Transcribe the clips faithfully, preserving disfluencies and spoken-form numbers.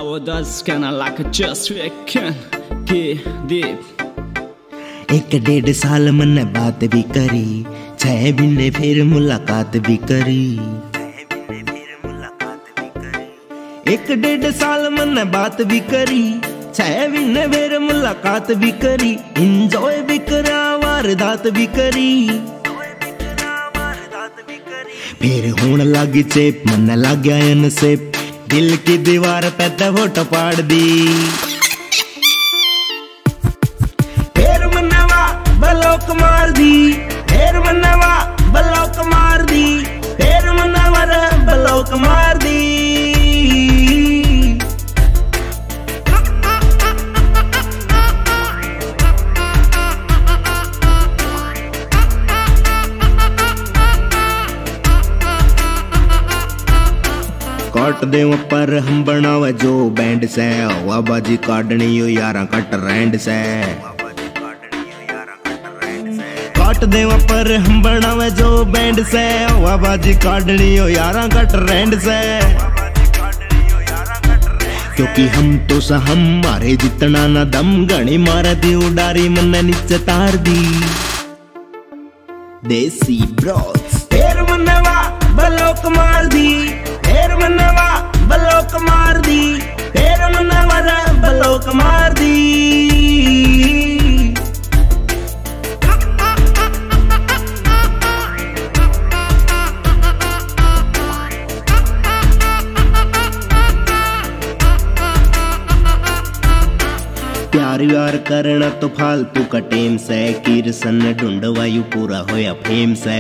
och that's kinda like a just weekend get deep। एक डेढ़ साल मन बात भी करी, छह महीने फिर मुलाकात भी करी। एक डेढ़ साल मन बात भी करी, छह महीने फिर मुलाकात भी करी। इंजॉय भी करा, वारदात भी करी। फिर होने लगी चेप, मन लग गया अनसेप, दिल की दीवार पे तो फोटो पाड़ दी। फिर मनवा ब्लॉक मार दी, फिर मनवा ब्लॉक मार दी, फिर मनवा ब्लॉक मार दी। काट दे पर हम बनावे जो बैंड से, हवा बाजी काटनी हो यारा कट रैंड से। काट दे पर हम बनावे जो बैंड से, हवा बाजी काटनी हो यारा कट रैंड से। क्योंकि हम तो सा हम मारे जितना ना दम, घनी मार दी उडारी मन नीचे तार दी। देसी ब्रोस फिर मनवा ब्लॉक मार दी, फिर मनवा ब्लॉक मार दी, फिर मनवा ब्लॉक मार दी। प्यार व्यार करना तो फालतू का टेम से, किरसन ढूंढवायु पूरा होया फेम से।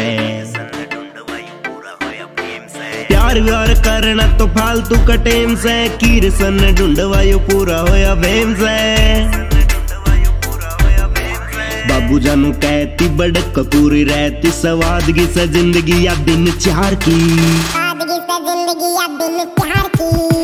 प्यार व्यार करना तो फालतू का टेम से, किरसन ढूंढवायु पूरा होया फेम से। बाबू जानू कहती बड़क पूरी रहती, सवादगी से जिंदगी या दिन चार की, सादगी से जिंदगी या दिन चार की।